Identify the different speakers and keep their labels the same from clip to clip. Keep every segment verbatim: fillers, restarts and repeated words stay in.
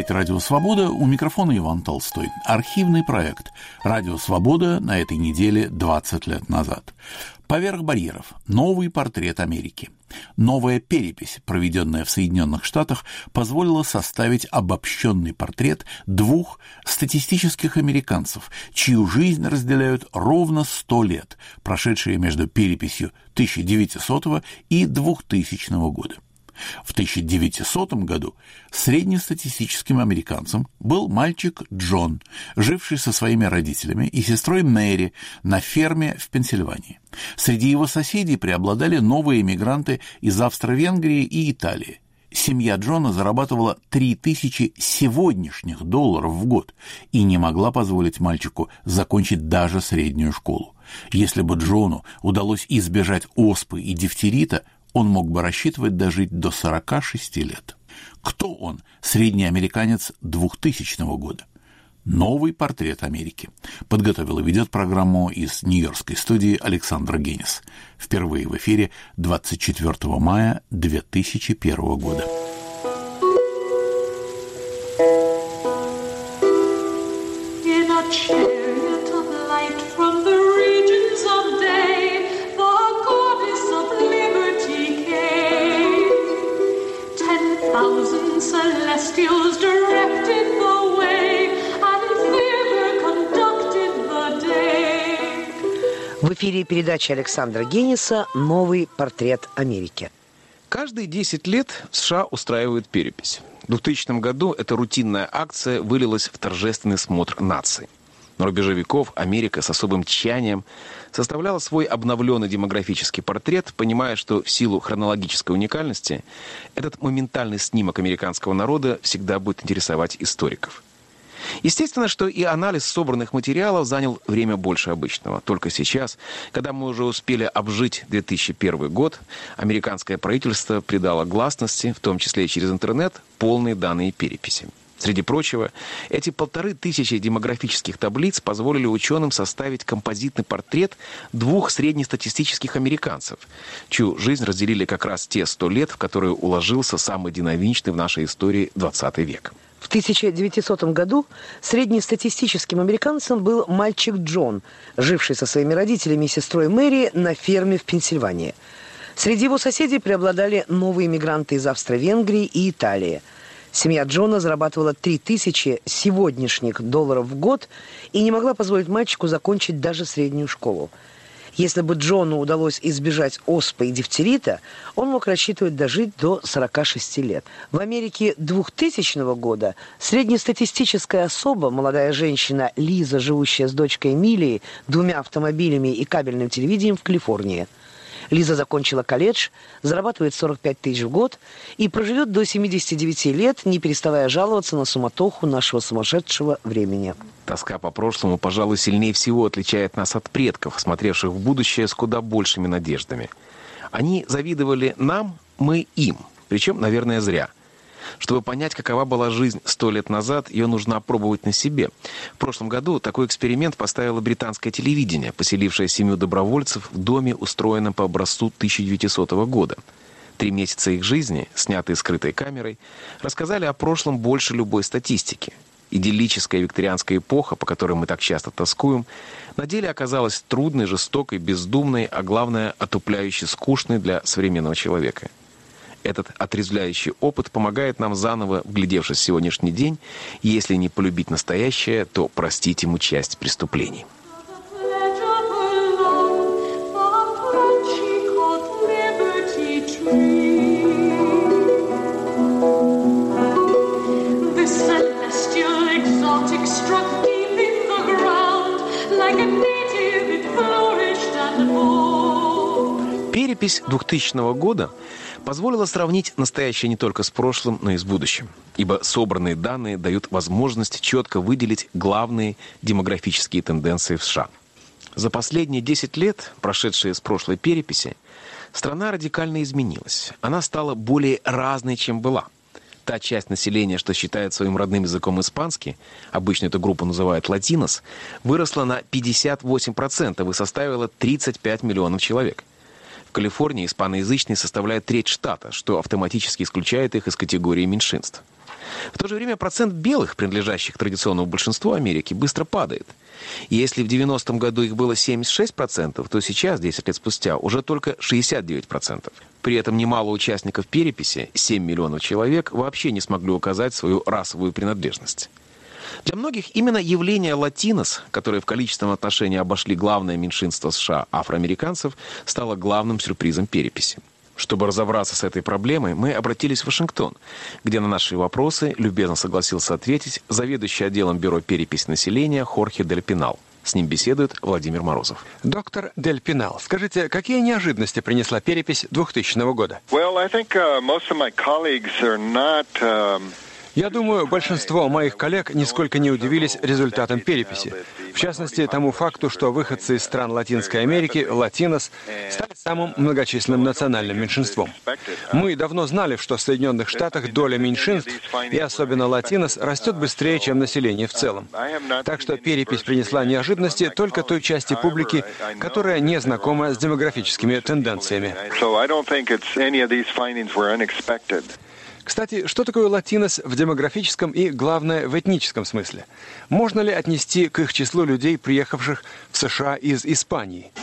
Speaker 1: говорит «Радио Свобода», у микрофона Иван Толстой. Архивный проект «Радио Свобода» на этой неделе двадцать лет назад. Поверх барьеров. Новый портрет Америки. Новая перепись, проведенная в Соединенных Штатах, позволила составить обобщенный портрет двух статистических американцев, чью жизнь разделяют ровно сто лет, прошедшие между переписью тысяча девятисотого и двухтысячного года. В тысяча девятисотом году среднестатистическим американцем был мальчик Джон, живший со своими родителями и сестрой Мэри на ферме в Пенсильвании. Среди его соседей преобладали новые эмигранты из Австро-Венгрии и Италии. Семья Джона зарабатывала три тысячи сегодняшних долларов в год и не могла позволить мальчику закончить даже среднюю школу. Если бы Джону удалось избежать оспы и дифтерита, он мог бы рассчитывать дожить до сорока шести лет. Кто он, средний американец двухтысячного года? Новый портрет Америки. Подготовил и ведет программу из нью-йоркской студии Александра Генис. Впервые в эфире двадцать четвёртого мая две тысячи первого года.
Speaker 2: Celestials directed the way, and thither conducted the day.
Speaker 3: В эфире передача Александра Гениса «Новый портрет Америки».
Speaker 4: Каждые десять лет в США устраивают перепись. В двухтысячном году эта рутинная акция вылилась в торжественный смотр наций. На рубеже веков Америка с особым тщанием составляла свой обновленный демографический портрет, понимая, что в силу хронологической уникальности этот моментальный снимок американского народа всегда будет интересовать историков. Естественно, что и анализ собранных материалов занял время больше обычного. Только сейчас, когда мы уже успели обжить две тысячи первый год, американское правительство придало гласности, в том числе и через интернет, полные данные переписи. Среди прочего, эти полторы тысячи демографических таблиц позволили ученым составить композитный портрет двух среднестатистических американцев, чью жизнь разделили как раз те сто лет, в которые уложился самый динамичный в нашей истории двадцатый век.
Speaker 3: В тысяча девятисотом году среднестатистическим американцем был мальчик Джон, живший со своими родителями и сестрой Мэри на ферме в Пенсильвании. Среди его соседей преобладали новые мигранты из Австро-Венгрии и Италии. Семья Джона зарабатывала три тысячи сегодняшних долларов в год и не могла позволить мальчику закончить даже среднюю школу. Если бы Джону удалось избежать оспы и дифтерита, он мог рассчитывать дожить до сорока шести лет. В Америке двухтысячного года среднестатистическая особа, молодая женщина Лиза, живущая с дочкой Эмилией, двумя автомобилями и кабельным телевидением в Калифорнии. Лиза закончила колледж, зарабатывает сорок пять тысяч в год и проживет до семидесяти девяти лет, не переставая жаловаться на суматоху нашего сумасшедшего времени.
Speaker 4: Тоска по прошлому, пожалуй, сильнее всего отличает нас от предков, смотревших в будущее с куда большими надеждами. Они завидовали нам, мы им. Причем, наверное, зря. Чтобы понять, какова была жизнь сто лет назад, ее нужно опробовать на себе. В прошлом году такой эксперимент поставило британское телевидение, поселившее семью добровольцев в доме, устроенном по образцу тысяча девятисотого года. Три месяца их жизни, снятые скрытой камерой, рассказали о прошлом больше любой статистики. Идиллическая викторианская эпоха, по которой мы так часто тоскуем, на деле оказалась трудной, жестокой, бездумной, а главное, отупляюще скучной для современного человека. Этот отрезвляющий опыт помогает нам заново, вглядевшись в сегодняшний день, если не полюбить настоящее, то простить ему часть преступлений. Перепись двухтысячного года позволила сравнить настоящее не только с прошлым, но и с будущим. Ибо собранные данные дают возможность четко выделить главные демографические тенденции в США. За последние десять лет, прошедшие с прошлой переписи, страна радикально изменилась. Она стала более разной, чем была. Та часть населения, что считает своим родным языком испанский, обычно эту группу называют латинос, выросла на пятьдесят восемь процентов и составила тридцать пять миллионов человек. В Калифорнии испаноязычные составляют треть штата, что автоматически исключает их из категории меньшинств. В то же время процент белых, принадлежащих традиционному большинству Америки, быстро падает. И если в девяностом году их было семьдесят шесть процентов, то сейчас, десять лет спустя, уже только шестьдесят девять процентов. При этом немало участников переписи, семь миллионов человек, вообще не смогли указать свою расовую принадлежность. Для многих именно явление латинос, которые в количественном отношении обошли главное меньшинство США, афроамериканцев, стало главным сюрпризом переписи. Чтобы разобраться с этой проблемой, мы обратились в Вашингтон, где на наши вопросы любезно согласился ответить заведующий отделом Бюро переписи населения Хорхе Дель Пинал. С ним беседует Владимир Морозов.
Speaker 5: Доктор Дель Пинал, скажите, какие неожиданности принесла перепись двухтысячного года?
Speaker 6: Well, I think, uh, most of my colleagues are not, um...
Speaker 5: Я думаю, большинство моих коллег нисколько не удивились результатам переписи. В частности, тому факту, что выходцы из стран Латинской Америки, латинос, стали самым многочисленным национальным меньшинством. Мы давно знали, что в Соединенных Штатах доля меньшинств, и особенно латинос, растет быстрее, чем население в целом. Так что перепись принесла неожиданности только той части публики, которая не знакома с демографическими тенденциями. Кстати, что такое латинос в демографическом и, главное, в этническом смысле? Можно ли отнести к их числу людей, приехавших в США из Испании?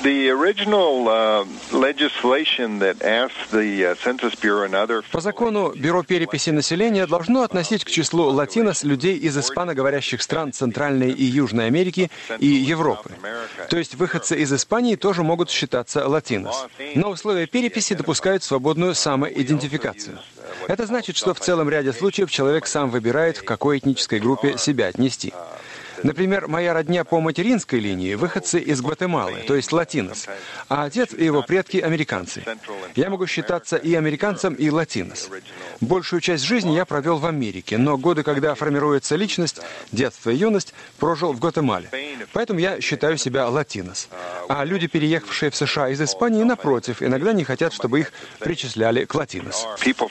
Speaker 5: По закону, Бюро переписи населения должно относить к числу латинос людей из испаноговорящих стран Центральной и Южной Америки и Европы. То есть выходцы из Испании тоже могут считаться латинос. Но условия переписи допускают свободную самоидентификацию. Это значит, что в целом ряде случаев человек сам выбирает, в какой этнической группе себя отнести. Например, моя родня по материнской линии – выходцы из Гватемалы, то есть латинос, а отец и его предки – американцы. Я могу считаться и американцем, и латинос. Большую часть жизни я провел в Америке, но годы, когда формируется личность, детство и юность, прожил в Гватемале. Поэтому я считаю себя латинос. А люди, переехавшие в США из Испании, напротив, иногда не хотят, чтобы их причисляли к латинос.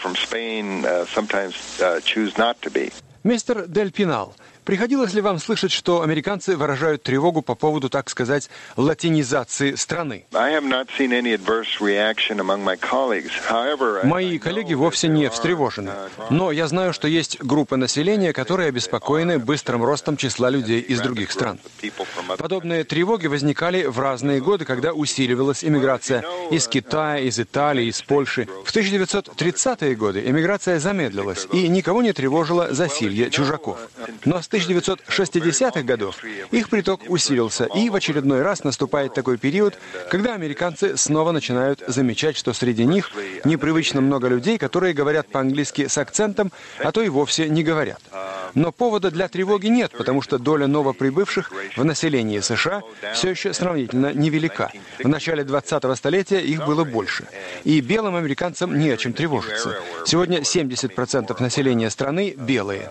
Speaker 5: Мистер Дель Пинал, приходилось ли вам слышать, что американцы выражают тревогу по поводу, так сказать, латинизации страны? Мои коллеги вовсе не встревожены. Но я знаю, что есть группы населения, которые обеспокоены быстрым ростом числа людей из других стран. Подобные тревоги возникали в разные годы, когда усиливалась иммиграция из Китая, из Италии, из Польши. В тысяча девятьсот тридцатые годы иммиграция замедлилась, и никого не тревожило засилье чужаков. Но с тысяча девятьсот шестидесятых годов их приток усилился, и в очередной раз наступает такой период, когда американцы снова начинают замечать, что среди них непривычно много людей, которые говорят по-английски с акцентом, а то и вовсе не говорят. Но повода для тревоги нет, потому что доля новоприбывших в населении США все еще сравнительно невелика. В начале двадцатого столетия их было больше. И белым американцам не о чем тревожиться. Сегодня семьдесят процентов населения страны белые.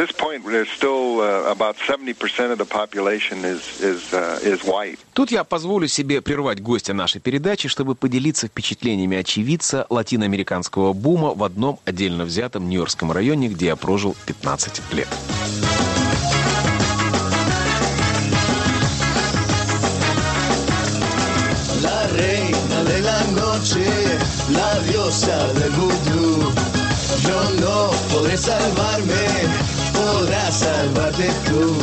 Speaker 4: Тут я позволю себе прервать гостя нашей передачи, чтобы поделиться впечатлениями очевидца латиноамериканского бума в одном отдельно взятом нью-йоркском районе, где я прожил пятнадцать лет.
Speaker 7: La reina de la noche, la diosa del vudú. Yo no podré salvarme, podrás salvarte tú.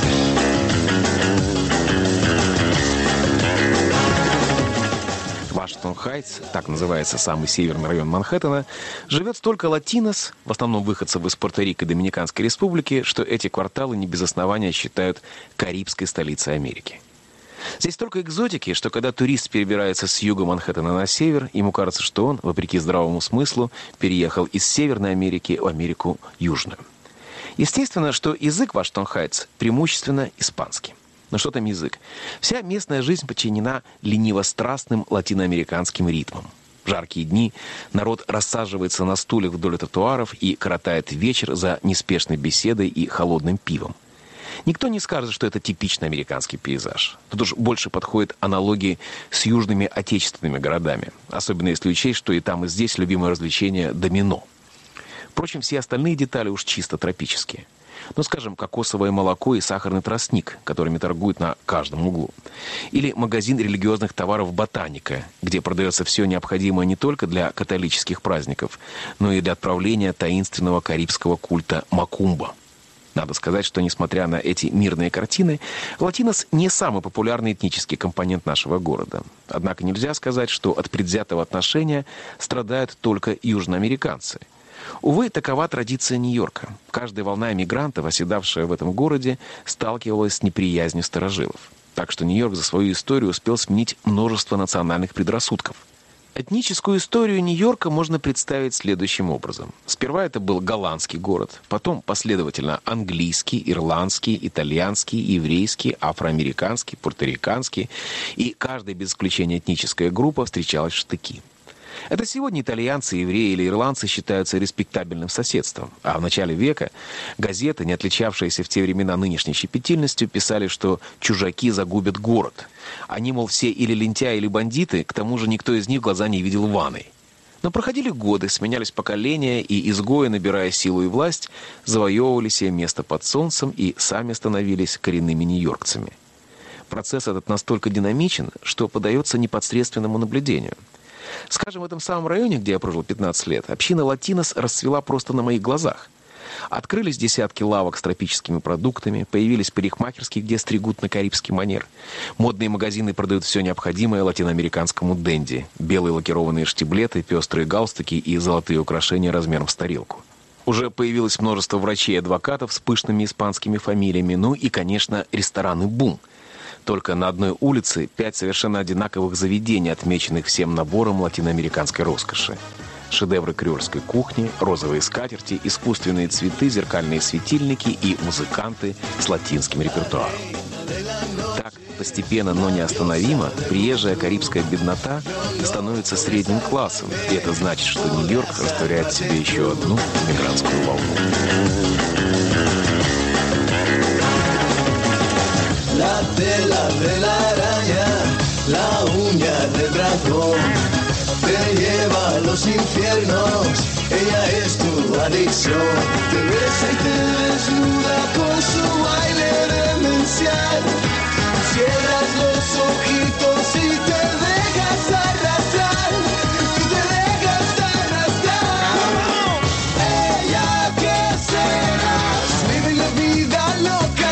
Speaker 4: Вашингтон-Хайтс, так называется самый северный район Манхэттена, живет столько латинос, в основном выходцев из Пуэрто-Рико и Доминиканской республики, что эти кварталы не без основания считают карибской столицей Америки. Здесь столько экзотики, что когда турист перебирается с юга Манхэттена на север, ему кажется, что он, вопреки здравому смыслу, переехал из Северной Америки в Америку Южную. Естественно, что язык Вашингтон-Хайтс преимущественно испанский. Но что там язык? Вся местная жизнь подчинена лениво-страстным латиноамериканским ритмам. В жаркие дни народ рассаживается на стульях вдоль тротуаров и коротает вечер за неспешной беседой и холодным пивом. Никто не скажет, что это типичный американский пейзаж. Тут уж больше подходят аналогии с южными отечественными городами. Особенно если учесть, что и там, и здесь любимое развлечение – домино. Впрочем, все остальные детали уж чисто тропические. Ну, скажем, кокосовое молоко и сахарный тростник, которыми торгуют на каждом углу. Или магазин религиозных товаров «Ботаника», где продается все необходимое не только для католических праздников, но и для отправления таинственного карибского культа Макумба. Надо сказать, что, несмотря на эти мирные картины, латинос не самый популярный этнический компонент нашего города. Однако нельзя сказать, что от предвзятого отношения страдают только южноамериканцы. Увы, такова традиция Нью-Йорка. Каждая волна эмигрантов, оседавшая в этом городе, сталкивалась с неприязнью старожилов. Так что Нью-Йорк за свою историю успел сменить множество национальных предрассудков. Этническую историю Нью-Йорка можно представить следующим образом. Сперва это был голландский город, потом последовательно английский, ирландский, итальянский, еврейский, афроамериканский, пуэрториканский, и каждая без исключения этническая группа встречалась в штыки. Это сегодня итальянцы, евреи или ирландцы считаются респектабельным соседством. А в начале века газеты, не отличавшиеся в те времена нынешней щепетильностью, писали, что чужаки загубят город. Они, мол, все или лентяи, или бандиты, к тому же никто из них глаза не видел ванной. Но проходили годы, сменялись поколения, и изгои, набирая силу и власть, завоевывали себе место под солнцем и сами становились коренными нью-йоркцами. Процесс этот настолько динамичен, что поддается непосредственному наблюдению. Скажем, в этом самом районе, где я прожил пятнадцать лет, община латинос расцвела просто на моих глазах. Открылись десятки лавок с тропическими продуктами, появились парикмахерские, где стригут на карибский манер. Модные магазины продают все необходимое латиноамериканскому денди. Белые лакированные штиблеты, пестрые галстуки и золотые украшения размером с тарелку. Уже появилось множество врачей и адвокатов с пышными испанскими фамилиями. Ну и, конечно, рестораны «Бум». Только на одной улице пять совершенно одинаковых заведений, отмеченных всем набором латиноамериканской роскоши. Шедевры креольской кухни, розовые скатерти, искусственные цветы, зеркальные светильники и музыканты с латинским репертуаром. Так, постепенно, но неостановимо, приезжая карибская беднота становится средним классом, и это значит, что Нью-Йорк растворяет в себе еще одну мигрантскую волну.
Speaker 7: La tela de la araña, la uña del dragón, te lleva a los infiernos, ella es tu adicción. Te besa y te desnuda con su baile demencial. Cierras los ojitos y te dejas arrastrar, y te dejas arrastrar. Ella que serás, vive la vida loca.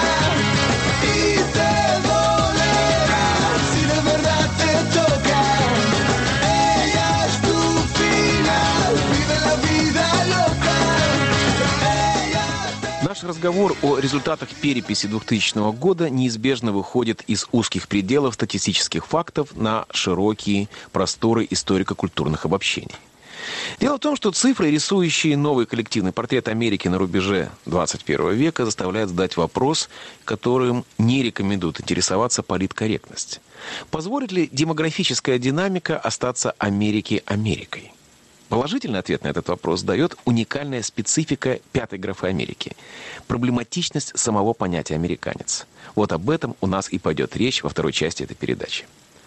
Speaker 4: Наш разговор о результатах переписи двухтысячного года неизбежно выходит из узких пределов статистических фактов на широкие просторы историко-культурных обобщений. Дело в том, что цифры, рисующие новый коллективный портрет Америки на рубеже двадцать первого века, заставляют задать вопрос, которым не рекомендуют интересоваться политкорректность. Позволит ли демографическая динамика остаться Америке Америкой? Положительный ответ на этот вопрос дает уникальная специфика пятой графы Америки – проблематичность самого понятия «американец». Вот об этом у нас и пойдет речь во второй части этой передачи.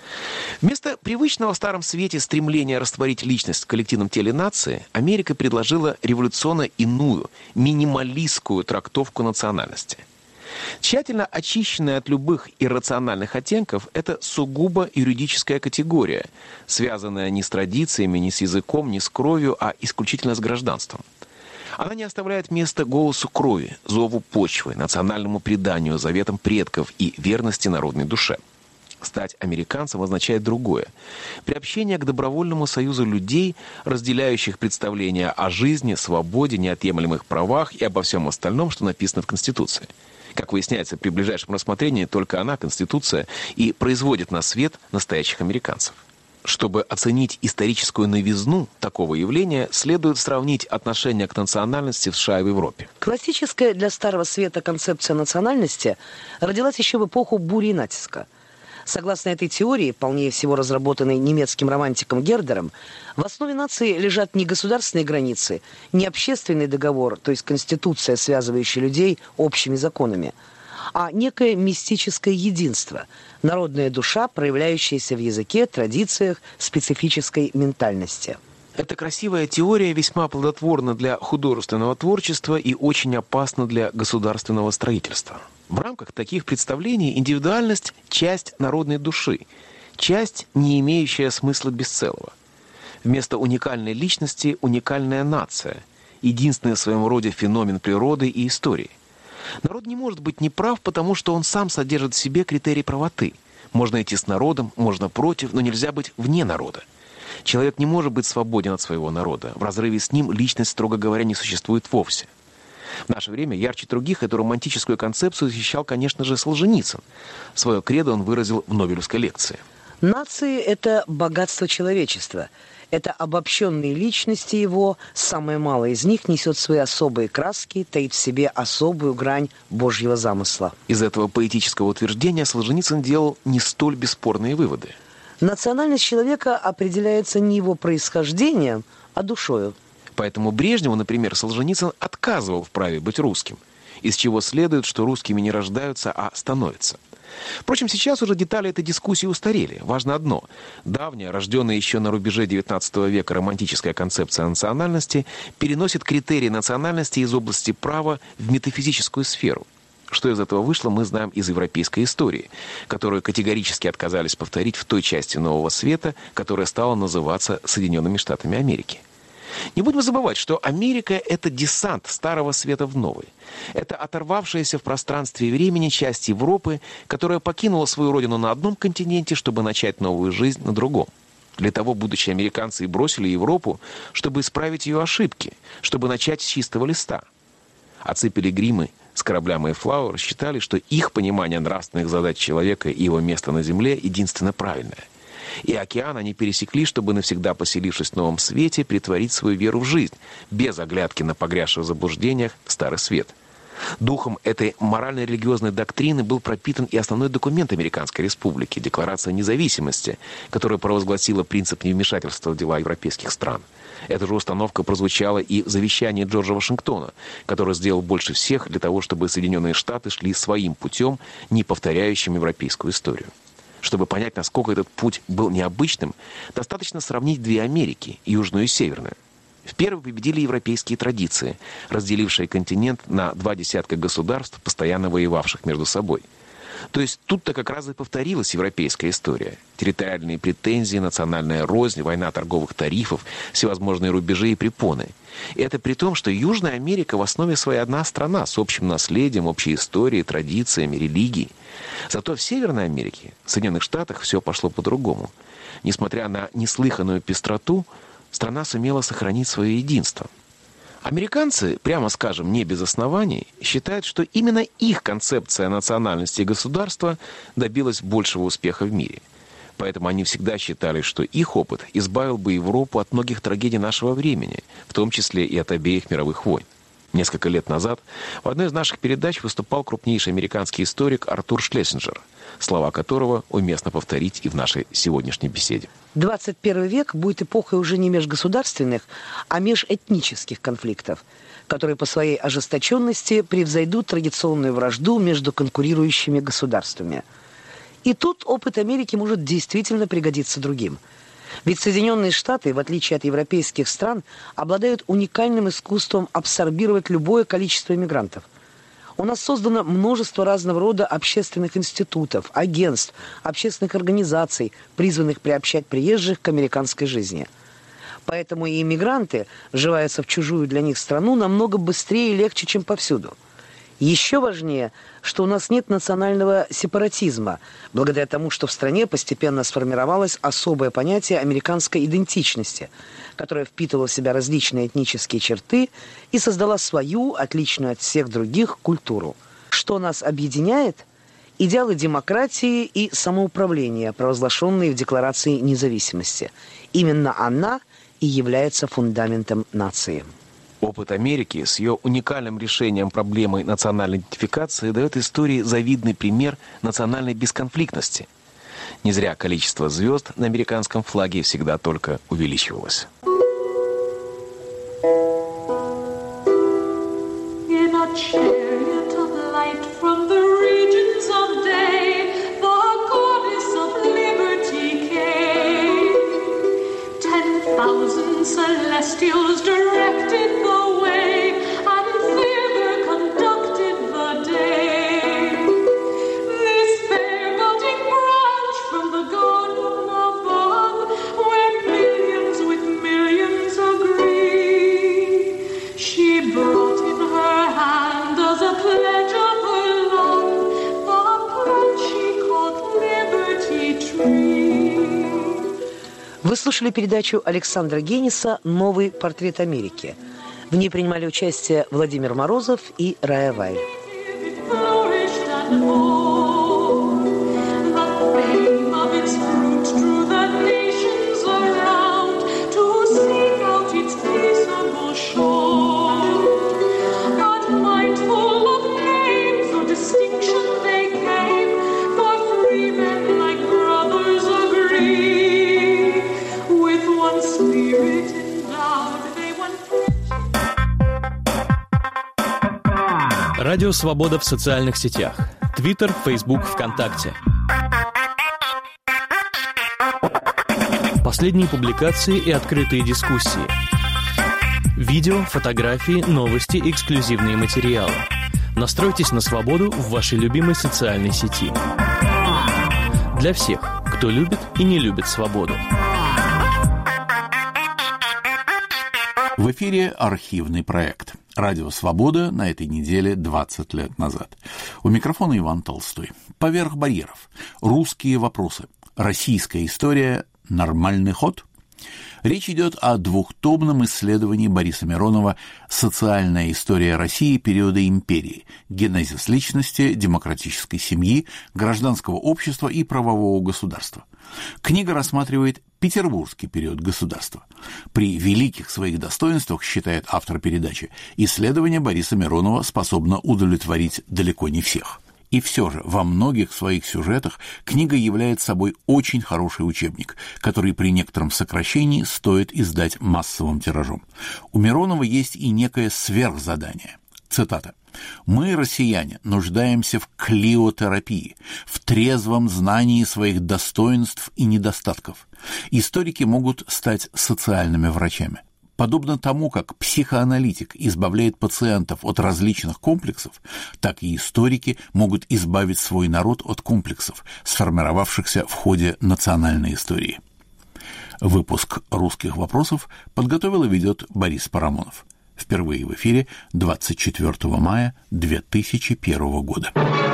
Speaker 4: Вместо привычного в Старом Свете стремления растворить личность в коллективном теле нации, Америка предложила революционно иную, минималистскую трактовку национальности. Тщательно очищенная от любых иррациональных оттенков, это сугубо юридическая категория, связанная не с традициями, не с языком, не с кровью, а исключительно с гражданством. Она не оставляет места голосу крови, зову почвы, национальному преданию, заветам предков и верности народной душе. Стать американцем означает другое. Приобщение к добровольному союзу людей, разделяющих представления о жизни, свободе, неотъемлемых правах и обо всем остальном, что написано в Конституции. Как выясняется, при ближайшем рассмотрении только она, Конституция, и производит на свет настоящих американцев. Чтобы оценить историческую новизну такого явления, следует сравнить отношение к национальности в США и в Европе.
Speaker 3: Классическая для Старого Света концепция национальности родилась еще в эпоху бури и натиска. Согласно этой теории, полнее всего разработанной немецким романтиком Гердером, в основе нации лежат не государственные границы, не общественный договор, то есть конституция, связывающая людей общими законами, а некое мистическое единство, народная душа, проявляющаяся в языке, традициях, специфической ментальности.
Speaker 4: Эта красивая теория весьма плодотворна для художественного творчества и очень опасна для государственного строительства. В рамках таких представлений индивидуальность – часть народной души, часть, не имеющая смысла без целого. Вместо уникальной личности – уникальная нация, единственный в своем роде феномен природы и истории. Народ не может быть неправ, потому что он сам содержит в себе критерий правоты. Можно идти с народом, можно против, но нельзя быть вне народа. Человек не может быть свободен от своего народа. В разрыве с ним личность, строго говоря, не существует вовсе. В наше время ярче других эту романтическую концепцию защищал, конечно же, Солженицын. Свое кредо он выразил в Нобелевской лекции.
Speaker 3: Нации – это богатство человечества. Это обобщенные личности его, самое малое из них несет свои особые краски, таит в себе особую грань Божьего замысла.
Speaker 4: Из этого поэтического утверждения Солженицын делал не столь бесспорные выводы.
Speaker 3: Национальность человека определяется не его происхождением, а душою.
Speaker 4: Поэтому Брежневу, например, Солженицын отказывал в праве быть русским, из чего следует, что русскими не рождаются, а становятся. Впрочем, сейчас уже детали этой дискуссии устарели. Важно одно. Давняя, рожденная еще на рубеже девятнадцатого века романтическая концепция национальности переносит критерии национальности из области права в метафизическую сферу. Что из этого вышло, мы знаем из европейской истории, которую категорически отказались повторить в той части Нового Света, которая стала называться Соединенными Штатами Америки. Не будем забывать, что Америка – это десант Старого Света в Новый. Это оторвавшаяся в пространстве и времени часть Европы, которая покинула свою родину на одном континенте, чтобы начать новую жизнь на другом. Для того будущие американцы и бросили Европу, чтобы исправить ее ошибки, чтобы начать с чистого листа. Отцы-пилигримы с корабля Мэйфлауэр считали, что их понимание нравственных задач человека и его места на Земле единственно правильное. И океан они пересекли, чтобы, навсегда поселившись в новом свете, притворить свою веру в жизнь, без оглядки на погрязший в заблуждениях Старый Свет. Духом этой морально-религиозной доктрины был пропитан и основной документ Американской Республики – Декларация независимости, которая провозгласила принцип невмешательства в дела европейских стран. Эта же установка прозвучала и в завещании Джорджа Вашингтона, который сделал больше всех для того, чтобы Соединенные Штаты шли своим путем, не повторяющим европейскую историю. Чтобы понять, насколько этот путь был необычным, достаточно сравнить две Америки – южную и северную. В первой победили европейские традиции, разделившие континент на два десятка государств, постоянно воевавших между собой. То есть тут-то как раз и повторилась европейская история. Территориальные претензии, национальная рознь, война торговых тарифов, всевозможные рубежи и препоны. И это при том, что Южная Америка в основе своей одна страна с общим наследием, общей историей, традициями, религией. Зато в Северной Америке, в Соединенных Штатах, все пошло по-другому. Несмотря на неслыханную пестроту, страна сумела сохранить свое единство. Американцы, прямо скажем, не без оснований, считают, что именно их концепция национальности и государства добилась большего успеха в мире. Поэтому они всегда считали, что их опыт избавил бы Европу от многих трагедий нашего времени, в том числе и от обеих мировых войн. Несколько лет назад в одной из наших передач выступал крупнейший американский историк Артур Шлессинджер, слова которого уместно повторить и в нашей сегодняшней беседе.
Speaker 3: двадцать первый век будет эпохой уже не межгосударственных, а межэтнических конфликтов, которые по своей ожесточенности превзойдут традиционную вражду между конкурирующими государствами. И тут опыт Америки может действительно пригодиться другим. Ведь Соединенные Штаты, в отличие от европейских стран, обладают уникальным искусством абсорбировать любое количество иммигрантов. У нас создано множество разного рода общественных институтов, агентств, общественных организаций, призванных приобщать приезжих к американской жизни. Поэтому и иммигранты вживаются в чужую для них страну намного быстрее и легче, чем повсюду. Еще важнее, что у нас нет национального сепаратизма, благодаря тому, что в стране постепенно сформировалось особое понятие американской идентичности, которая впитывала в себя различные этнические черты и создала свою, отличную от всех других, культуру. Что нас объединяет? Идеалы демократии и самоуправления, провозглашенные в Декларации независимости. Именно она и является фундаментом нации.
Speaker 4: Опыт Америки с ее уникальным решением проблемы национальной идентификации дает истории завидный пример национальной бесконфликтности. Не зря количество звезд на американском флаге всегда только увеличивалось.
Speaker 2: Thousands celestials directed the way, and in favor conducted the day. This fair budding branch from the garden above, where millions with millions agree, she brought in her hand as a pledge of her love the plant she called Liberty Tree.
Speaker 3: Вы слушали передачу Александра Гениса «Новый портрет Америки». В ней принимали участие Владимир Морозов и Рая Вайль.
Speaker 8: Радио «Свобода» в социальных сетях. Твиттер, Фейсбук, ВКонтакте. Последние публикации и открытые дискуссии. Видео, фотографии, новости, эксклюзивные материалы. Настройтесь на свободу в вашей любимой социальной сети. Для всех, кто любит и не любит свободу.
Speaker 1: В эфире архивный проект. Радио «Свобода» на этой неделе двадцать лет назад. У микрофона Иван Толстой. Поверх барьеров. Русские вопросы. Российская история. Нормальный ход. Речь идет о двухтомном исследовании Бориса Миронова «Социальная история России периода империи. Генезис личности, демократической семьи, гражданского общества и правового государства». Книга рассматривает петербургский период государства. При великих своих достоинствах, считает автор передачи, исследование Бориса Миронова способно удовлетворить далеко не всех. И все же во многих своих сюжетах книга является собой очень хороший учебник, который при некотором сокращении стоит издать массовым тиражом. У Миронова есть и некое сверхзадание. Цитата. «Мы, россияне, нуждаемся в клиотерапии, в трезвом знании своих достоинств и недостатков. Историки могут стать социальными врачами. Подобно тому, как психоаналитик избавляет пациентов от различных комплексов, так и историки могут избавить свой народ от комплексов, сформировавшихся в ходе национальной истории». Выпуск «Русских вопросов» подготовил и ведет Борис Парамонов. Впервые в эфире двадцать четвёртого мая две тысячи первого года.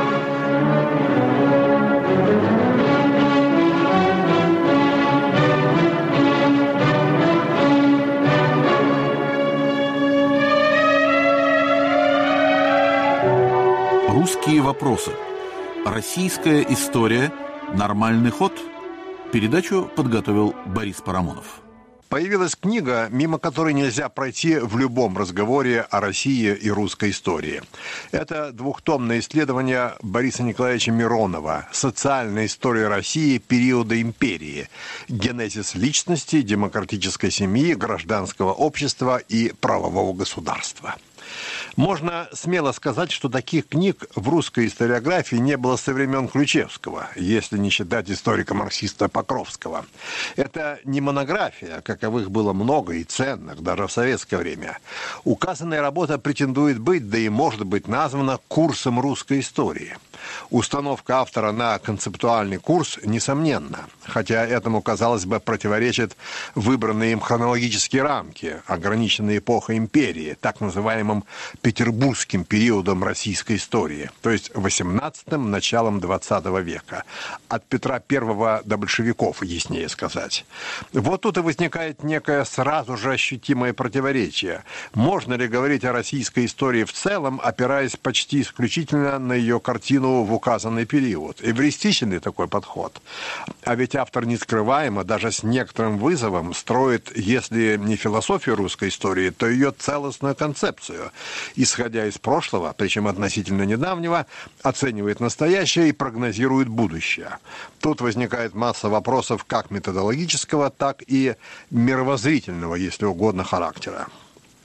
Speaker 1: Русские вопросы. Российская история. Нормальный ход. Передачу подготовил Борис Парамонов.
Speaker 9: Появилась книга, мимо которой нельзя пройти в любом разговоре о России и русской истории. Это двухтомное исследование Бориса Николаевича Миронова «Социальная история России периода империи. Генезис личности, демократической семьи, гражданского общества и правового государства». Можно смело сказать, что таких книг в русской историографии не было со времен Ключевского, если не считать историка-марксиста Покровского. Это не монография, каковых было много и ценных, даже в советское время. Указанная работа претендует быть, да и может быть названа курсом русской истории. Установка автора на концептуальный курс несомненна, хотя этому, казалось бы, противоречат выбранные им хронологические рамки, ограниченные эпохой империи, так называемым петербургским периодом российской истории, то есть восемнадцатым, началом двадцатого века, от Петра Первого до большевиков, яснее сказать. Вот тут и возникает некое сразу же ощутимое противоречие. Можно ли говорить о российской истории в целом, опираясь почти исключительно на ее картину в указанный период? Эвристичен ли такой подход? А ведь автор нескрываемо, даже с некоторым вызовом, строит, если не философию русской истории, то ее целостную концепцию. Исходя из прошлого, причем относительно недавнего, оценивает настоящее и прогнозирует будущее. Тут возникает масса вопросов как методологического, так и мировоззрительного, если угодно, характера.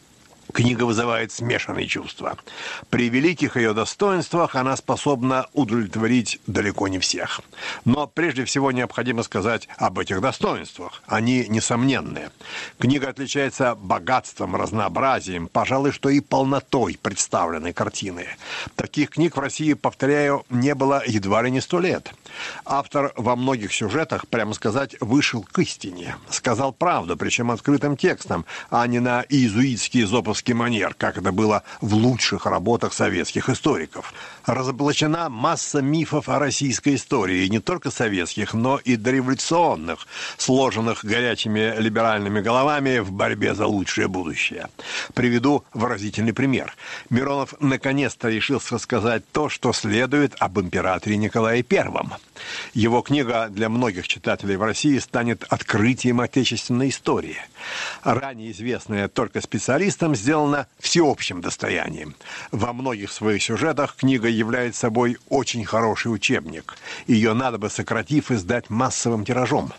Speaker 9: Книга вызывает смешанные чувства. При великих ее достоинствах она способна удовлетворить далеко не всех. Но прежде всего необходимо сказать об этих достоинствах. Они несомненные. Книга отличается богатством, разнообразием, пожалуй, что и полнотой представленной картины. Таких книг в России, повторяю, не было едва ли не сто лет. Автор во многих сюжетах, прямо сказать, вышел к истине. Сказал правду, причем открытым текстом, а не на иезуитский зоповский манер, как это было в лучших работах советских историков. Разоблачена масса мифов о российской истории, не только советских, но и дореволюционных, сложенных горячими либеральными головами в борьбе за лучшее будущее. Приведу выразительный пример. Миронов наконец-то решился сказать то, что следует об императоре Николае Первом. Его книга для многих читателей в России станет открытием отечественной истории. Ранее известная только специалистам, сделана всеобщим достоянием. Во многих своих сюжетах книга является собой очень хороший учебник. Ее надо бы, сократив, издать массовым тиражом.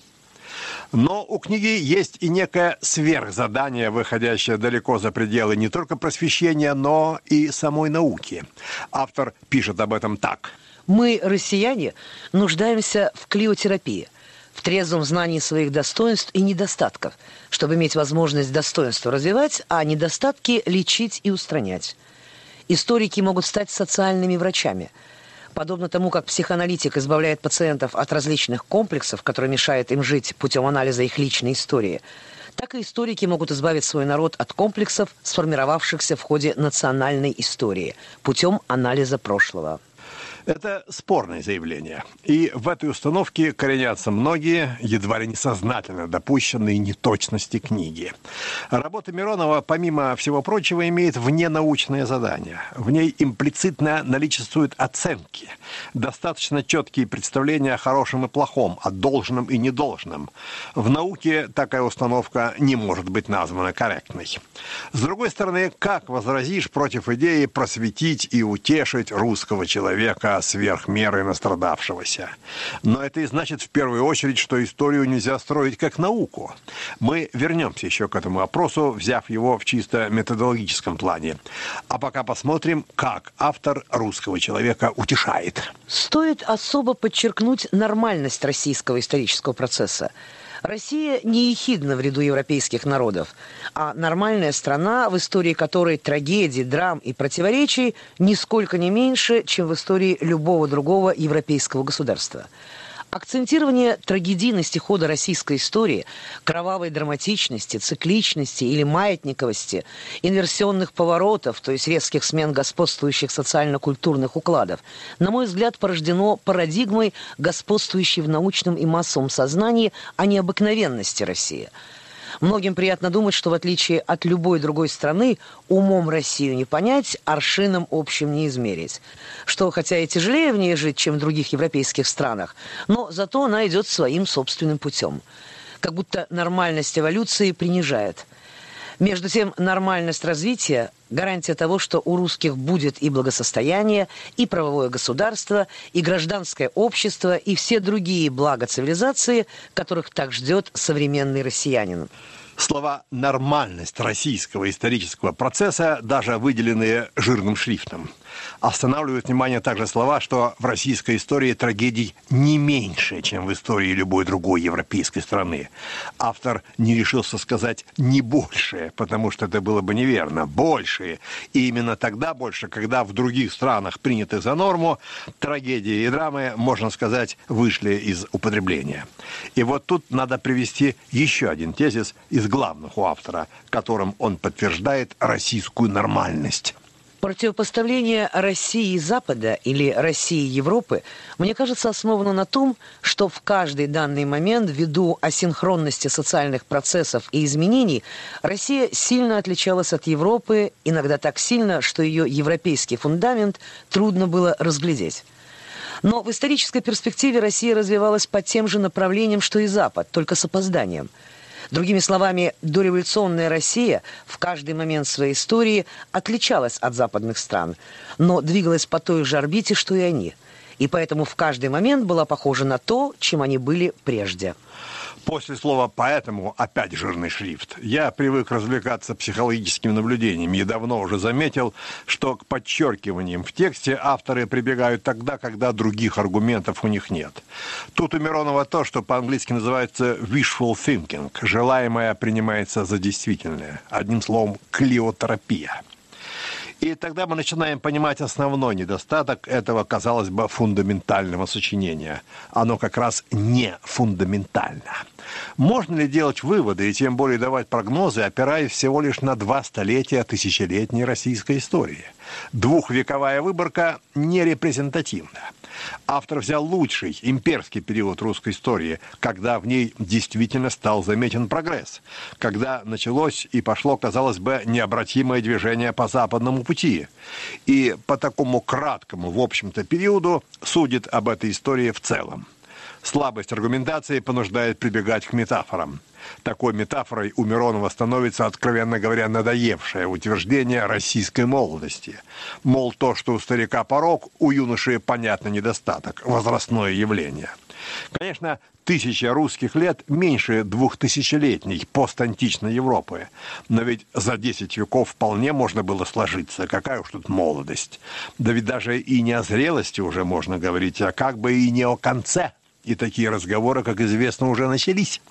Speaker 9: Но у книги есть и некое сверхзадание, выходящее далеко за пределы не только просвещения, но и самой науки. Автор пишет об этом так.
Speaker 3: Мы, россияне, нуждаемся в клиотерапии, в трезвом знании своих достоинств и недостатков, чтобы иметь возможность достоинства развивать, а недостатки лечить и устранять. Историки могут стать социальными врачами. Подобно тому, как психоаналитик избавляет пациентов от различных комплексов, которые мешают им жить путем анализа их личной истории, так и историки могут избавить свой народ от комплексов, сформировавшихся в ходе национальной истории, путем анализа прошлого.
Speaker 9: Это спорное заявление. И в этой установке коренятся многие, едва ли не сознательно допущенные неточности книги. Работа Миронова, помимо всего прочего, имеет вненаучное задание. В ней имплицитно наличествуют оценки. Достаточно четкие представления о хорошем и плохом, о должном и недолжном. В науке такая установка не может быть названа корректной. С другой стороны, как возразишь против идеи просветить и утешить русского человека сверх меры настрадавшегося? Но это и значит в первую очередь, что историю нельзя строить как науку. Мы вернемся еще к этому вопросу, взяв его в чисто методологическом плане. А пока посмотрим, как автор русского человека утешает.
Speaker 3: Стоит особо подчеркнуть нормальность российского исторического процесса. Россия не ехидна в ряду европейских народов, а нормальная страна, в истории которой трагедий, драм и противоречий нисколько не меньше, чем в истории любого другого европейского государства. Акцентирование трагедийности хода российской истории, кровавой драматичности, цикличности или маятниковости, инверсионных поворотов, то есть резких смен господствующих социально-культурных укладов, на мой взгляд, порождено парадигмой, господствующей в научном и массовом сознании о необыкновенности России. Многим приятно думать, что в отличие от любой другой страны, умом Россию не понять, аршином общим не измерить. Что, хотя и тяжелее в ней жить, чем в других европейских странах, но зато она идет своим собственным путем. Как будто нормальность эволюции принижает. Между тем, нормальность развития – гарантия того, что у русских будет и благосостояние, и правовое государство, и гражданское общество, и все другие блага цивилизации, которых так ждет современный россиянин.
Speaker 9: Слова «нормальность» российского исторического процесса, даже выделенные жирным шрифтом, останавливают внимание также слова, что в российской истории трагедий не меньше, чем в истории любой другой европейской страны. Автор не решился сказать «не больше», потому что это было бы неверно. Больше. И именно тогда больше, когда в других странах, принятых за норму, трагедии и драмы, можно сказать, вышли из употребления. И вот тут надо привести еще один тезис из главных у автора, которым он подтверждает российскую нормальность.
Speaker 3: Противопоставление России и Запада или России и Европы, мне кажется, основано на том, что в каждый данный момент, ввиду асинхронности социальных процессов и изменений, Россия сильно отличалась от Европы, иногда так сильно, что ее европейский фундамент трудно было разглядеть. Но в исторической перспективе Россия развивалась по тем же направлениям, что и Запад, только с опозданием. Другими словами, дореволюционная Россия в каждый момент своей истории отличалась от западных стран, но двигалась по той же орбите, что и они, и поэтому в каждый момент была похожа на то, чем они были прежде.
Speaker 9: После слова «поэтому» опять жирный шрифт. Я привык развлекаться психологическими наблюдениями и давно уже заметил, что к подчеркиваниям в тексте авторы прибегают тогда, когда других аргументов у них нет. Тут у Миронова то, что по-английски называется wishful thinking. Желаемое принимается за действительное. Одним словом, клеотерапия. И тогда мы начинаем понимать основной недостаток этого, казалось бы, фундаментального сочинения. Оно как раз не фундаментально. Можно ли делать выводы и тем более давать прогнозы, опираясь всего лишь на два столетия тысячелетней российской истории? Двухвековая выборка не репрезентативна. Автор взял лучший имперский период русской истории, когда в ней действительно стал заметен прогресс, когда началось и пошло, казалось бы, необратимое движение по западному пути. И по такому краткому, в общем-то, периоду судит об этой истории в целом. Слабость аргументации понуждает прибегать к метафорам. Такой метафорой у Миронова становится, откровенно говоря, надоевшее утверждение российской молодости. Мол, то, что у старика порок, у юноши, понятно, недостаток, возрастное явление. Конечно, тысяча русских лет меньше двухтысячелетней постантичной Европы. Но ведь за десять веков вполне можно было сложиться. Какая уж тут молодость. Да ведь даже и не о зрелости уже можно говорить, а как бы и не о конце. И такие разговоры, как известно, уже начались.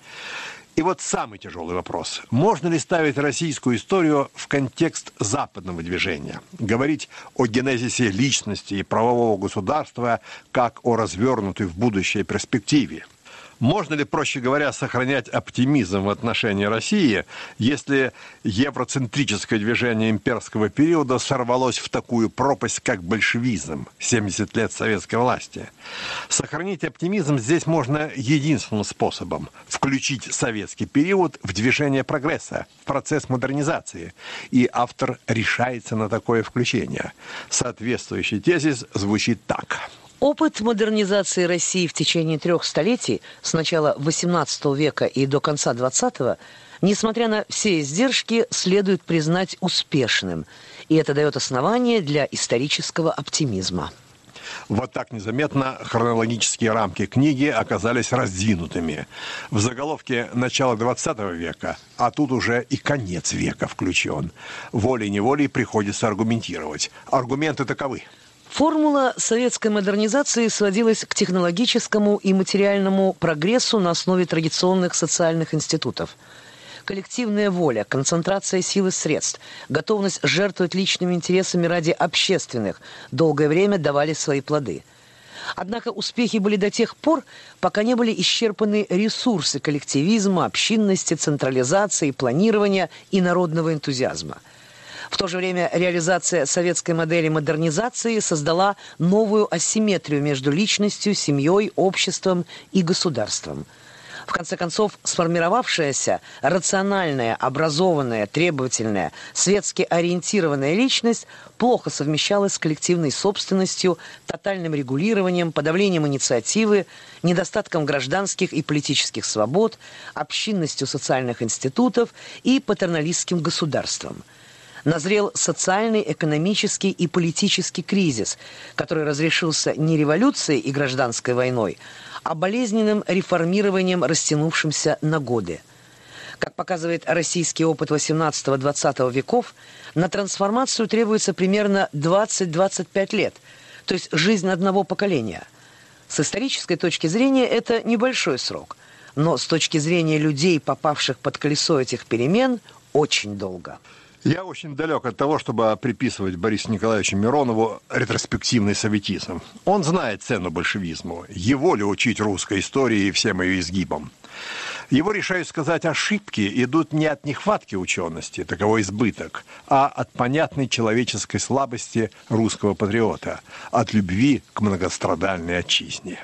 Speaker 9: И вот самый тяжелый вопрос. Можно ли ставить российскую историю в контекст западного движения? Говорить о генезисе личности и правового государства как о развернутой в будущее перспективе? Можно ли, проще говоря, сохранять оптимизм в отношении России, если евроцентрическое движение имперского периода сорвалось в такую пропасть, как большевизм, семьдесят лет советской власти? Сохранить оптимизм здесь можно единственным способом – включить советский период в движение прогресса, в процесс модернизации. И автор решается на такое включение. Соответствующий тезис звучит так.
Speaker 3: Опыт модернизации России в течение трех столетий, с начала восемнадцатого века и до конца двадцатого, несмотря на все издержки, следует признать успешным. И это дает основание для исторического оптимизма.
Speaker 9: Вот так незаметно хронологические рамки книги оказались раздвинутыми. В заголовке «Начало двадцатого века», а тут уже и конец века включен. Волей-неволей приходится аргументировать. Аргументы таковы.
Speaker 3: Формула советской модернизации сводилась к технологическому и материальному прогрессу на основе традиционных социальных институтов. Коллективная воля, концентрация сил и средств, готовность жертвовать личными интересами ради общественных долгое время давали свои плоды. Однако успехи были до тех пор, пока не были исчерпаны ресурсы коллективизма, общинности, централизации, планирования и народного энтузиазма. В то же время реализация советской модели модернизации создала новую асимметрию между личностью, семьей, обществом и государством. В конце концов, сформировавшаяся рациональная, образованная, требовательная, светски ориентированная личность плохо совмещалась с коллективной собственностью, тотальным регулированием, подавлением инициативы, недостатком гражданских и политических свобод, общинностью социальных институтов и патерналистским государством. Назрел социальный, экономический и политический кризис, который разрешился не революцией и гражданской войной, а болезненным реформированием, растянувшимся на годы. Как показывает российский опыт восемнадцатого-двадцатого веков, на трансформацию требуется примерно двадцать-двадцать пять лет, то есть жизнь одного поколения. С исторической точки зрения это небольшой срок, но с точки зрения людей, попавших под колесо этих перемен, очень долго.
Speaker 9: Я очень далек от того, чтобы приписывать Борису Николаевичу Миронову ретроспективный советизм. Он знает цену большевизму. Его ли учить русской истории и всем ее изгибам? Его, решаю сказать, ошибки идут не от нехватки учености, таковой избыток, а от понятной человеческой слабости русского патриота, от любви к многострадальной отчизне.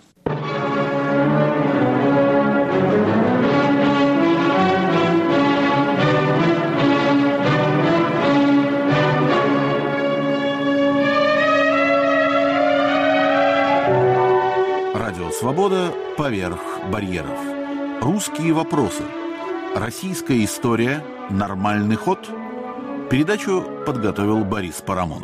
Speaker 1: Свобода поверх барьеров. Русские вопросы. Российская история. Нормальный ход. Передачу подготовил Борис Парамонов.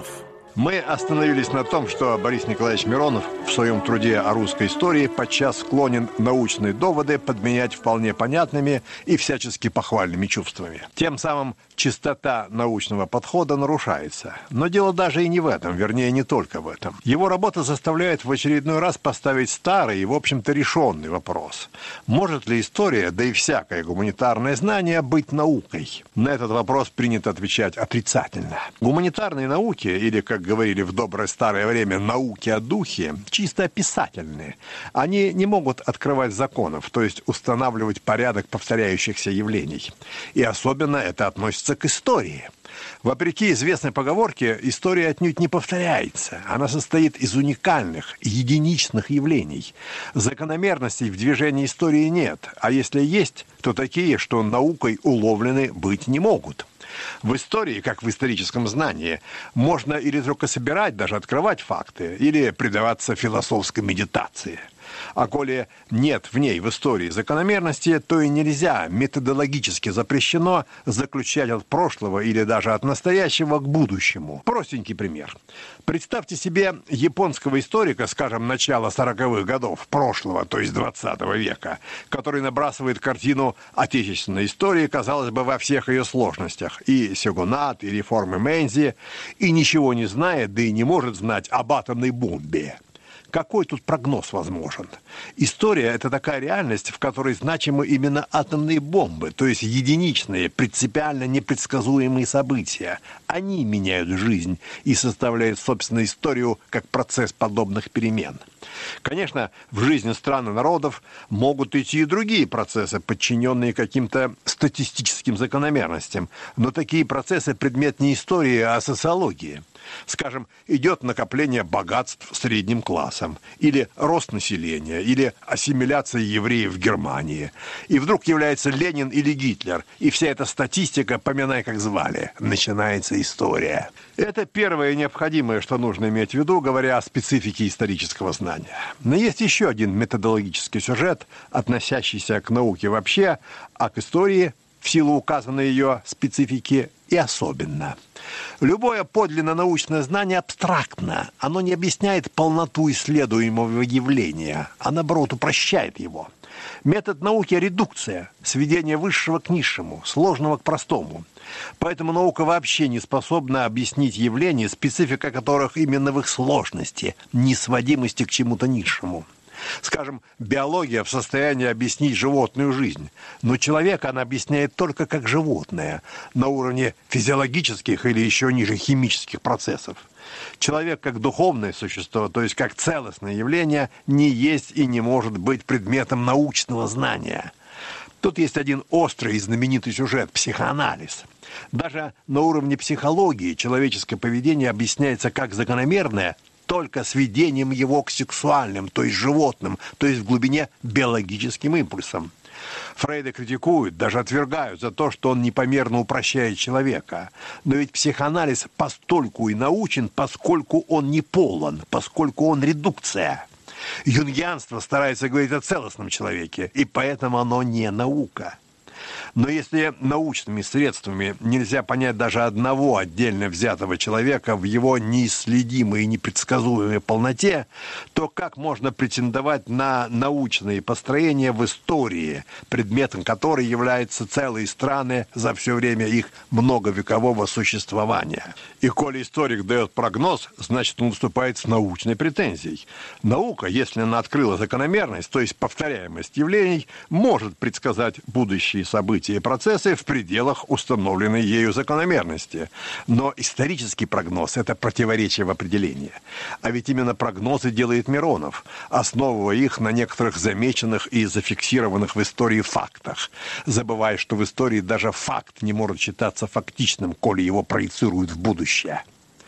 Speaker 9: Мы остановились на том, что Борис Николаевич Миронов в своем труде о русской истории подчас склонен научные доводы подменять вполне понятными и всячески похвальными чувствами. Тем самым чистота научного подхода нарушается. Но дело даже и не в этом, вернее, не только в этом. Его работа заставляет в очередной раз поставить старый и, в общем-то, решенный вопрос. Может ли история, да и всякое гуманитарное знание, быть наукой? На этот вопрос принято отвечать отрицательно. Гуманитарные науки, или, как говорили в доброе старое время, науки о духе, чисто описательные. Они не могут открывать законов, то есть устанавливать порядок повторяющихся явлений. И особенно это относится к истории. Вопреки известной поговорке, история отнюдь не повторяется. Она состоит из уникальных, единичных явлений. Закономерностей в движении истории нет, а если есть, то такие, что наукой уловлены быть не могут. В истории, как в историческом знании, можно или только собирать, даже открывать факты, или предаваться философской медитации. А коли нет в ней, в истории, закономерности, то и нельзя, методологически запрещено заключать от прошлого или даже от настоящего к будущему. Простенький пример. Представьте себе японского историка, скажем, начала сороковых годов прошлого, то есть двадцатого века, который набрасывает картину отечественной истории, казалось бы, во всех ее сложностях, и сёгунат, и реформы Мэнзи, и ничего не знает, да и не может знать об атомной бомбе. Какой тут прогноз возможен? История – это такая реальность, в которой значимы именно атомные бомбы, то есть единичные, принципиально непредсказуемые события. Они меняют жизнь и составляют, собственно, историю как процесс подобных перемен. Конечно, в жизни стран и народов могут идти и другие процессы, подчиненные каким-то статистическим закономерностям, но такие процессы – предмет не истории, а социологии. Скажем, идет накопление богатств средним классом, или рост населения, или ассимиляция евреев в Германии. И вдруг является Ленин или Гитлер, и вся эта статистика, поминай как звали, начинается история. Это первое необходимое, что нужно иметь в виду, говоря о специфике исторического знания. Но есть еще один методологический сюжет, относящийся к науке вообще, а к истории, в силу указанной ее специфики, и особенно. Любое подлинно научное знание абстрактно. Оно не объясняет полноту исследуемого явления, а наоборот упрощает его. Метод науки – редукция, сведение высшего к низшему, сложного к простому. Поэтому наука вообще не способна объяснить явления, специфика которых именно в их сложности, несводимости к чему-то низшему. Скажем, биология в состоянии объяснить животную жизнь, но человека она объясняет только как животное, на уровне физиологических или еще ниже химических процессов. Человек как духовное существо, то есть как целостное явление, не есть и не может быть предметом научного знания. Тут есть один острый и знаменитый сюжет – психоанализ. Даже на уровне психологии человеческое поведение объясняется как закономерное, только сведением его к сексуальным, то есть животным, то есть в глубине биологическим импульсам. Фрейда критикуют, даже отвергают за то, что он непомерно упрощает человека. Но ведь психоанализ постольку и научен, поскольку он не полон, поскольку он редукция. Юнгианство старается говорить о целостном человеке, и поэтому оно не наука. Но если научными средствами нельзя понять даже одного отдельно взятого человека в его неисследимой и непредсказуемой полноте, то как можно претендовать на научные построения в истории, предметом которой являются целые страны за все время их многовекового существования? И коли историк дает прогноз, значит он выступает с научной претензией. Наука, если она открыла закономерность, то есть повторяемость явлений, может предсказать будущие события и процессы в пределах установленной ею закономерности. Но исторический прогноз – это противоречие в определении. А ведь именно прогнозы делает Миронов, основывая их на некоторых замеченных и зафиксированных в истории фактах, забывая, что в истории даже факт не может считаться фактичным, коли его проецируют в будущее.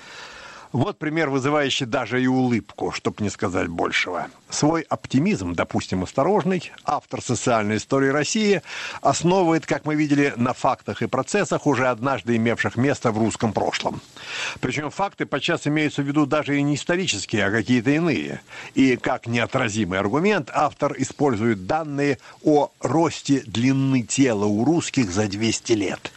Speaker 9: Вот пример, вызывающий даже и улыбку, чтобы не сказать большего. Свой оптимизм, допустим, осторожный, автор социальной истории России основывает, как мы видели, на фактах и процессах, уже однажды имевших место в русском прошлом. Причем факты подчас имеются в виду даже и не исторические, а какие-то иные. И как неотразимый аргумент автор использует данные о росте длины тела у русских за двести лет.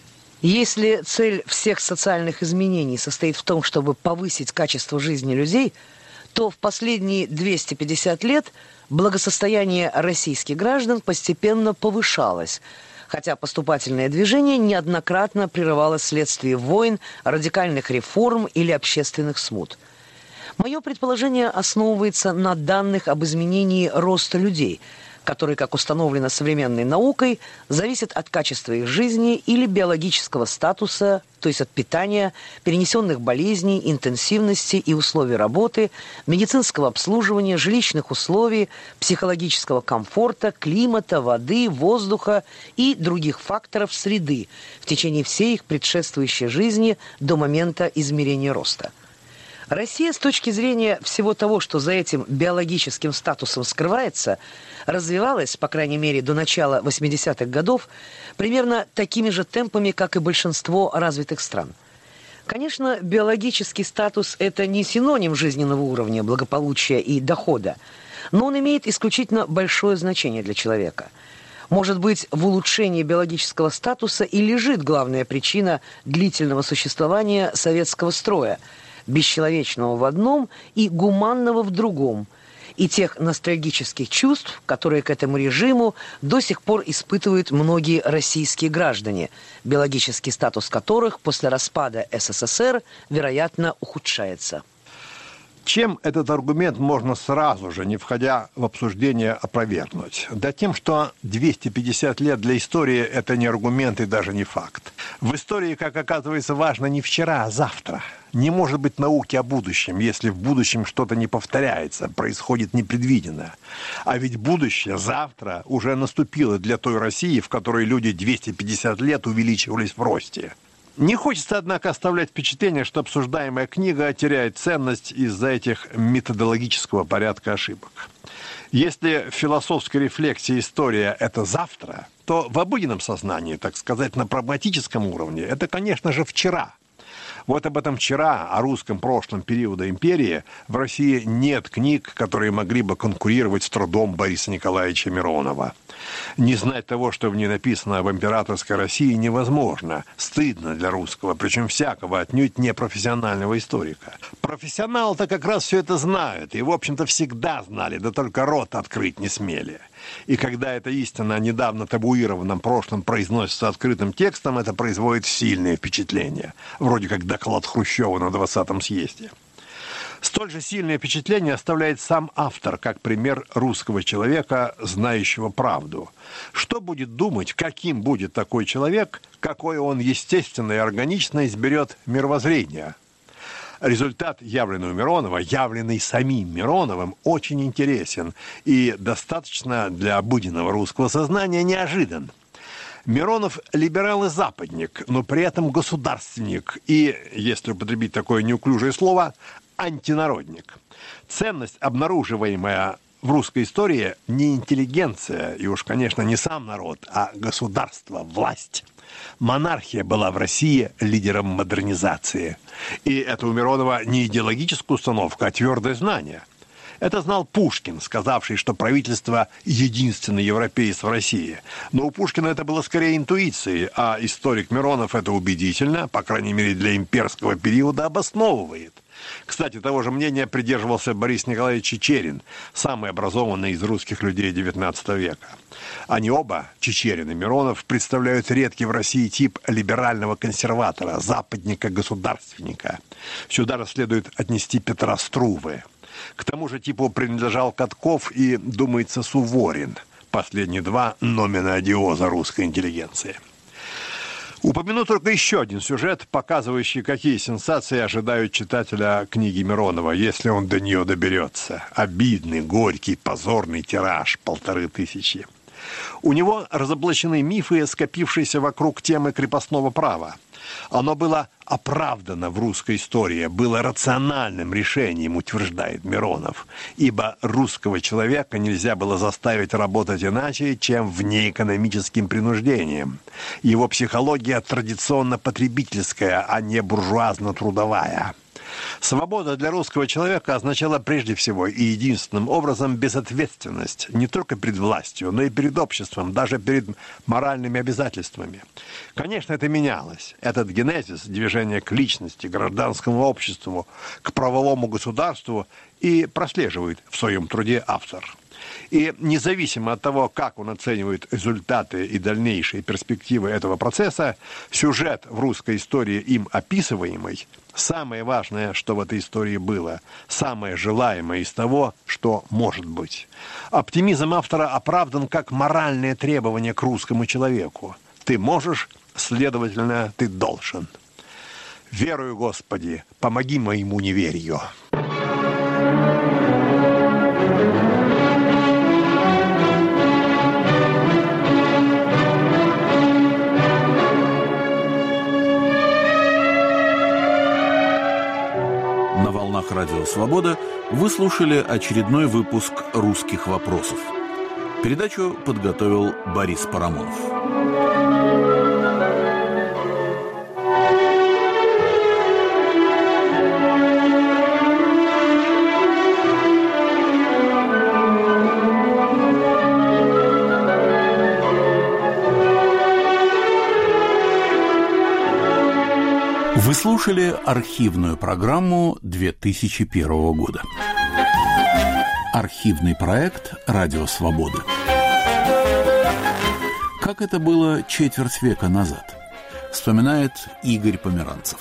Speaker 3: Если цель всех социальных изменений состоит в том, чтобы повысить качество жизни людей, то в последние двести пятьдесят лет благосостояние российских граждан постепенно повышалось, хотя поступательное движение неоднократно прерывалось вследствие войн, радикальных реформ или общественных смут. Мое предположение основывается на данных об изменении роста людей, который, как установлено современной наукой, зависит от качества их жизни или биологического статуса, то есть от питания, перенесенных болезней, интенсивности и условий работы, медицинского обслуживания, жилищных условий, психологического комфорта, климата, воды, воздуха и других факторов среды в течение всей их предшествующей жизни до момента измерения роста. Россия с точки зрения всего того, что за этим биологическим статусом скрывается, развивалась, по крайней мере, до начала восьмидесятых годов, примерно такими же темпами, как и большинство развитых стран. Конечно, биологический статус – это не синоним жизненного уровня, благополучия и дохода, но он имеет исключительно большое значение для человека. Может быть, в улучшении биологического статуса и лежит главная причина длительного существования советского строя – бесчеловечного в одном и гуманного в другом, и тех ностальгических чувств, которые к этому режиму до сих пор испытывают многие российские граждане, биологический статус которых после распада СССР, вероятно, ухудшается.
Speaker 9: Чем этот аргумент можно сразу же, не входя в обсуждение, опровергнуть? Да тем, что двести пятьдесят лет для истории – это не аргумент и даже не факт. В истории, как оказывается, важно не вчера, а завтра. Не может быть науки о будущем, если в будущем что-то не повторяется, происходит непредвиденно. А ведь будущее завтра уже наступило для той России, в которой люди двести пятьдесят лет увеличивались в росте. Не хочется, однако, оставлять впечатление, что обсуждаемая книга теряет ценность из-за этих методологического порядка ошибок. Если в философской рефлексии история – это завтра, то в обыденном сознании, так сказать, на прагматическом уровне, это, конечно же, вчера. Вот об этом вчера, о русском прошлом периода империи, в России нет книг, которые могли бы конкурировать с трудом Бориса Николаевича Миронова. Не знать того, что в ней написано об императорской России, невозможно. Стыдно для русского, причем всякого, отнюдь не профессионального историка. Профессионалы-то как раз все это знают, и, в общем-то, всегда знали, да только рот открыть не смели. И когда эта истина о недавно табуированном прошлом произносится открытым текстом, это производит сильное впечатление. Вроде как доклад Хрущева на двадцатом съезде. Столь же сильное впечатление оставляет сам автор, как пример русского человека, знающего правду. Что будет думать, каким будет такой человек, какое он естественно и органично изберет мировоззрение? Результат, явленный у Миронова, явленный самим Мироновым, очень интересен и достаточно для обыденного русского сознания неожидан. Миронов либерал и западник, но при этом государственник и, если употребить такое неуклюжее слово, антинародник. Ценность, обнаруживаемая в русской истории, не интеллигенция, и уж, конечно, не сам народ, а государство, власть. Монархия была в России лидером модернизации. И это у Миронова не идеологическая установка, а твердое знание. Это знал Пушкин, сказавший, что правительство – единственный европеец в России. Но у Пушкина это было скорее интуицией, а историк Миронов это убедительно, по крайней мере для имперского периода, обосновывает. Кстати, того же мнения придерживался Борис Николаевич Чичерин, самый образованный из русских людей девятнадцатого века. Они оба, Чичерин и Миронов, представляют редкий в России тип либерального консерватора, западника-государственника. Сюда же следует отнести Петра Струве. К тому же типу принадлежал Катков и, думается, Суворин. Последние два номина одиоза русской интеллигенции. Упомяну только еще один сюжет, показывающий, какие сенсации ожидают читателя книги Миронова, если он до нее доберется. Обидный, горький, позорный тираж, полторы тысячи. У него разоблачены мифы, скопившиеся вокруг темы крепостного права. Оно было оправдано в русской истории, было рациональным решением, утверждает Миронов, ибо русского человека нельзя было заставить работать иначе, чем внеэкономическим принуждением. Его психология традиционно потребительская, а не буржуазно-трудовая. Свобода для русского человека означала прежде всего и единственным образом безответственность не только перед властью, но и перед обществом, даже перед моральными обязательствами. Конечно, это менялось. Этот генезис движения к личности, к гражданскому обществу, к правовому государству и прослеживает в своем труде автор. И независимо от того, как он оценивает результаты и дальнейшие перспективы этого процесса, сюжет в русской истории им описываемый, самое важное, что в этой истории было, самое желаемое из того, что может быть. Оптимизм автора оправдан как моральное требование к русскому человеку. Ты можешь, следовательно, ты должен. Верую, Господи, помоги моему неверию.
Speaker 1: На волнах Радио Свобода вы слушали очередной выпуск «Русских вопросов». Передачу подготовил Борис Парамонов. Вы слушали архивную программу две тысячи первого года. Архивный проект «Радио Свобода». Как это было четверть века назад, вспоминает Игорь Померанцев.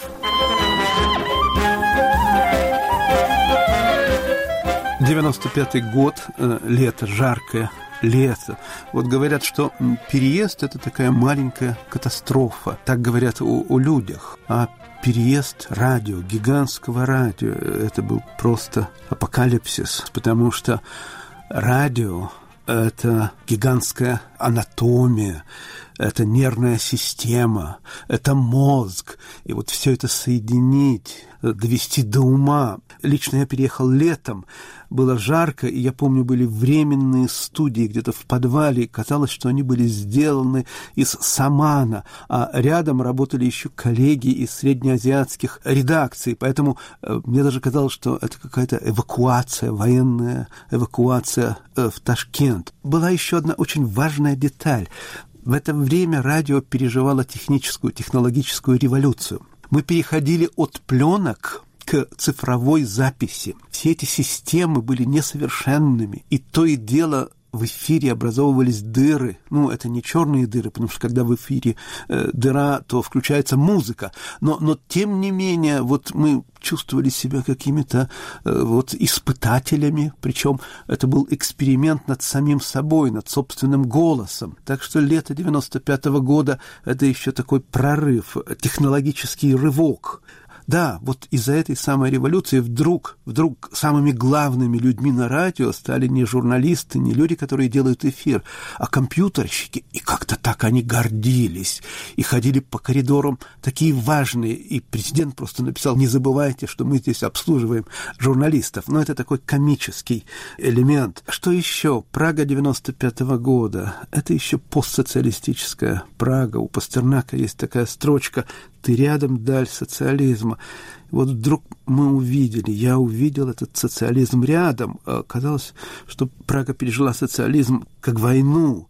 Speaker 10: девяносто пятый год, лето, жаркое лето. Вот говорят, что переезд – это такая маленькая катастрофа. Так говорят о, о людях. А переезд радио, гигантского радио – это был просто апокалипсис, потому что радио – это гигантская анатомия, это нервная система, это мозг. И вот все это соединить, довести до ума. Лично я переехал летом, было жарко, и я помню, были временные студии где-то в подвале, и казалось, что они были сделаны из самана, а рядом работали еще коллеги из среднеазиатских редакций, поэтому э, мне даже казалось, что это какая-то эвакуация, военная эвакуация э, в Ташкент. Была еще одна очень важная деталь. В это время радио переживало техническую, технологическую революцию. Мы переходили от пленок к цифровой записи. Все эти системы были несовершенными, и то и дело в эфире образовывались дыры. Ну, это не черные дыры, потому что когда в эфире э, дыра, то включается музыка. Но, но тем не менее, вот мы чувствовали себя какими-то э, вот испытателями, причем это был эксперимент над самим собой, над собственным голосом. Так что лето девяносто пятого года – это еще такой прорыв, технологический рывок. Да, вот из-за этой самой революции вдруг, вдруг самыми главными людьми на радио стали не журналисты, не люди, которые делают эфир, а компьютерщики. И как-то так они гордились. И ходили по коридорам такие важные. И президент просто написал: не забывайте, что мы здесь обслуживаем журналистов. Но это такой комический элемент. Что еще? Прага девяносто пятого года. Это еще постсоциалистическая Прага. У Пастернака есть такая строчка: «Ты рядом, даль социализма». Вот вдруг мы увидели, я увидел этот социализм рядом. Казалось, что Прага пережила социализм как войну.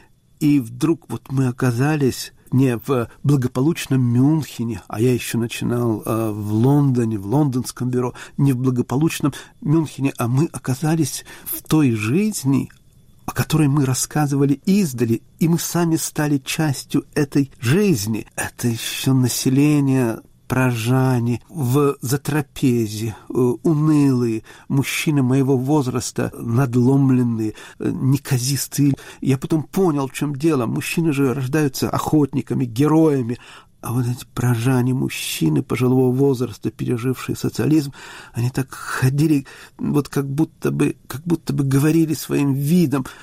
Speaker 10: И вдруг вот мы оказались не в благополучном Мюнхене, а я еще начинал э, в Лондоне, в лондонском бюро, не в благополучном Мюнхене, а мы оказались в той жизни, о которой мы рассказывали издали, и мы сами стали частью этой жизни. Это еще население, прожане, в затрапезе, унылые, мужчины моего возраста, надломленные, неказистые. Я потом понял, в чем дело. Мужчины же рождаются охотниками, героями, а вот эти прожане, мужчины пожилого возраста, пережившие социализм, они так ходили, вот как будто бы, как будто бы говорили своим видом: